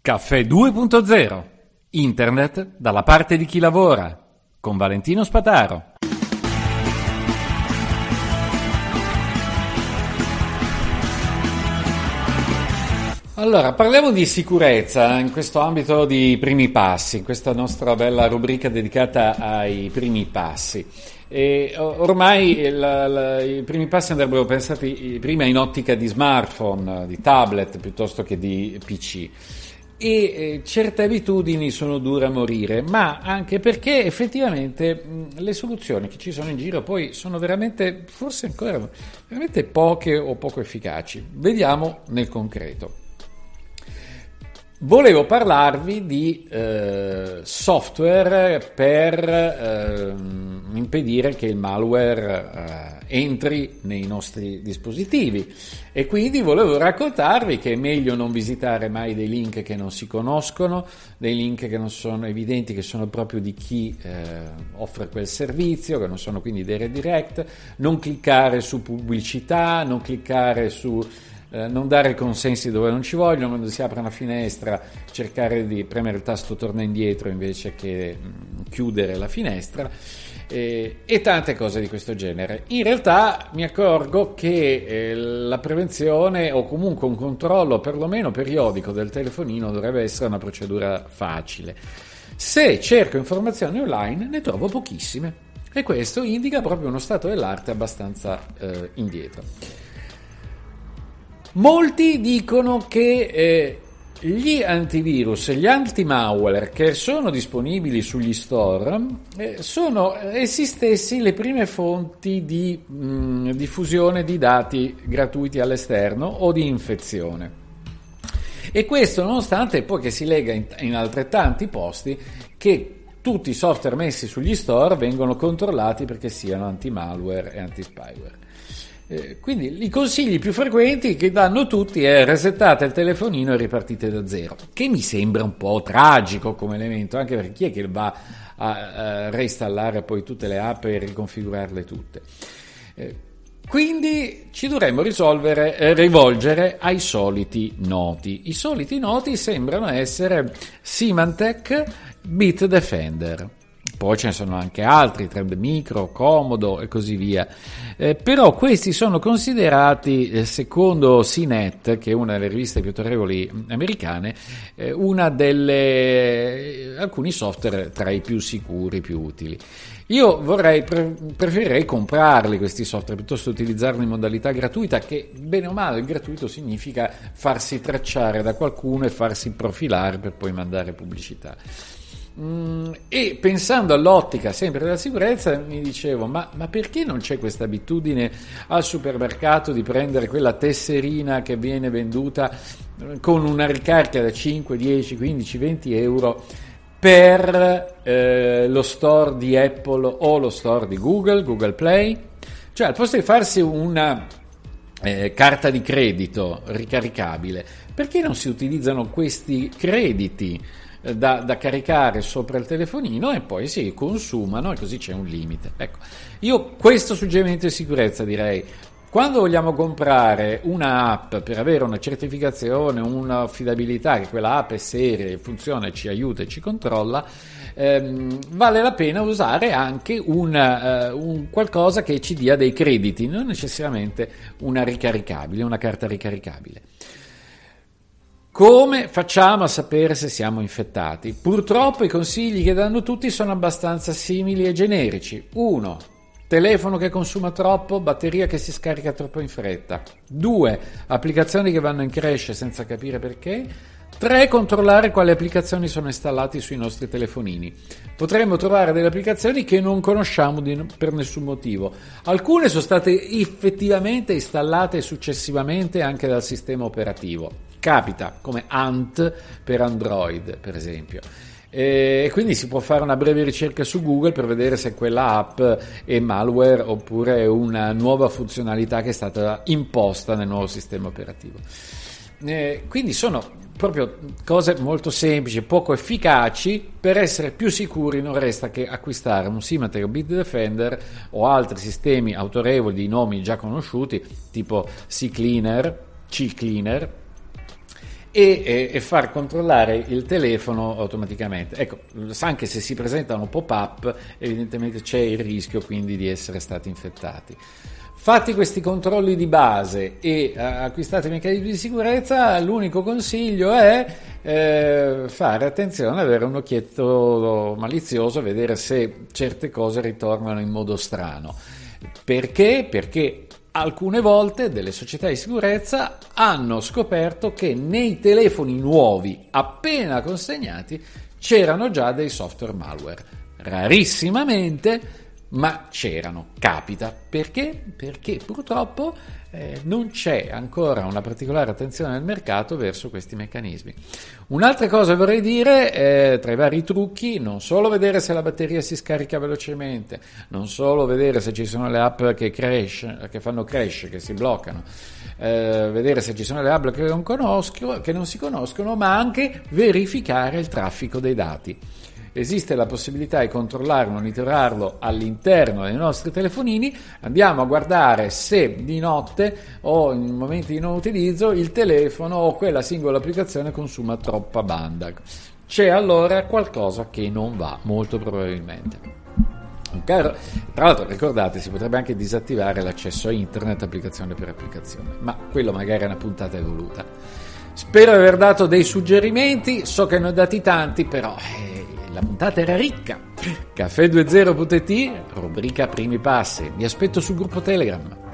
Caffè 2.0. Internet dalla parte di chi lavora. Con Valentino Spataro. Allora, parliamo di sicurezza in questo ambito di primi passi, in questa nostra bella rubrica dedicata ai primi passi. E ormai i primi passi andrebbero pensati prima in ottica di smartphone, di tablet piuttosto che di PC. E certe abitudini sono dure a morire, ma anche perché effettivamente le soluzioni che ci sono in giro poi sono veramente, forse ancora veramente poche o poco efficaci. Vediamo nel concreto. Volevo parlarvi di software per impedire che il malware entri nei nostri dispositivi, e quindi volevo raccontarvi che è meglio non visitare mai dei link che non si conoscono, dei link che non sono evidenti, che sono proprio di chi offre quel servizio, che non sono quindi dei redirect, non cliccare su pubblicità, non cliccare su non dare consensi dove non ci vogliono, quando si apre una finestra cercare di premere il tasto torna indietro invece che chiudere la finestra, e tante cose di questo genere. In realtà mi accorgo che la prevenzione, o comunque un controllo perlomeno periodico del telefonino, dovrebbe essere una procedura facile. Se cerco informazioni online ne trovo pochissime, e questo indica proprio uno stato dell'arte abbastanza indietro. Molti dicono che gli antivirus e gli anti-malware che sono disponibili sugli store sono essi stessi le prime fonti di diffusione di dati gratuiti all'esterno o di infezione. E questo nonostante poi che si legga in altrettanti posti che tutti i software messi sugli store vengono controllati perché siano anti-malware e anti-spyware. Quindi i consigli più frequenti che danno tutti è: resettate il telefonino e ripartite da zero, che mi sembra un po' tragico come elemento, anche perché chi è che va a reinstallare poi tutte le app e riconfigurarle tutte? Quindi ci dovremmo rivolgere ai soliti noti. I soliti noti sembrano essere Symantec, Bitdefender. Poi ce ne sono anche altri, Trend Micro, Comodo e così via. Però questi sono considerati, secondo CNET, che è una delle riviste più autorevoli americane, alcuni software tra i più sicuri, più utili. Io preferirei comprarli questi software piuttosto che utilizzarli in modalità gratuita, che bene o male il gratuito significa farsi tracciare da qualcuno e farsi profilare per poi mandare pubblicità. E pensando all'ottica sempre della sicurezza mi dicevo, ma perché non c'è questa abitudine al supermercato di prendere quella tesserina che viene venduta con una ricarica da 5, 10, 15, 20 euro per lo store di Apple o lo store di Google Play? Cioè, al posto di farsi una carta di credito ricaricabile, perché non si utilizzano questi crediti da caricare sopra il telefonino e poi si consumano, e così c'è un limite? Ecco, io questo suggerimento di sicurezza direi: quando vogliamo comprare una app per avere una certificazione, un'affidabilità che quella app è seria, funziona, ci aiuta e ci controlla, vale la pena usare anche un qualcosa che ci dia dei crediti, non necessariamente una carta ricaricabile. Come facciamo a sapere se siamo infettati? Purtroppo i consigli che danno tutti sono abbastanza simili e generici. 1. Telefono che consuma troppo, batteria che si scarica troppo in fretta. 2. Applicazioni che vanno in crash senza capire perché. 3. Controllare quali applicazioni sono installate sui nostri telefonini. Potremmo trovare delle applicazioni che non conosciamo per nessun motivo. Alcune sono state effettivamente installate successivamente anche dal sistema operativo. Capita, come Ant per Android, per esempio. E quindi si può fare una breve ricerca su Google per vedere se quella app è malware oppure è una nuova funzionalità che è stata imposta nel nuovo sistema operativo. Quindi sono proprio cose molto semplici, poco efficaci. Per essere più sicuri non resta che acquistare un Symantec o Bitdefender o altri sistemi autorevoli di nomi già conosciuti, tipo CCleaner, e far controllare il telefono automaticamente. Ecco, anche se si presentano pop-up, evidentemente c'è il rischio quindi di essere stati infettati. Fatti questi controlli di base e acquistate i meccanismi di sicurezza, l'unico consiglio è fare attenzione, avere un occhietto malizioso, vedere se certe cose ritornano in modo strano. Perché? Perché alcune volte delle società di sicurezza hanno scoperto che nei telefoni nuovi appena consegnati c'erano già dei software malware. Rarissimamente, ma c'erano, capita. Perché? Perché purtroppo non c'è ancora una particolare attenzione nel mercato verso questi meccanismi. Un'altra cosa vorrei dire, tra i vari trucchi, non solo vedere se la batteria si scarica velocemente, non solo vedere se ci sono le app che fanno crash, che si bloccano, vedere se ci sono le app che non si conoscono, ma anche verificare il traffico dei dati. Esiste la possibilità di controllarlo, monitorarlo all'interno dei nostri telefonini, andiamo a guardare se di notte o in momenti di non utilizzo il telefono o quella singola applicazione consuma troppa banda. C'è allora qualcosa che non va, molto probabilmente. Tra l'altro ricordate, si potrebbe anche disattivare l'accesso a internet applicazione per applicazione, ma quello magari è una puntata evoluta. Spero di aver dato dei suggerimenti, so che ne ho dati tanti, però la puntata era ricca. Caffè20.it, rubrica primi passi. Vi aspetto sul gruppo Telegram.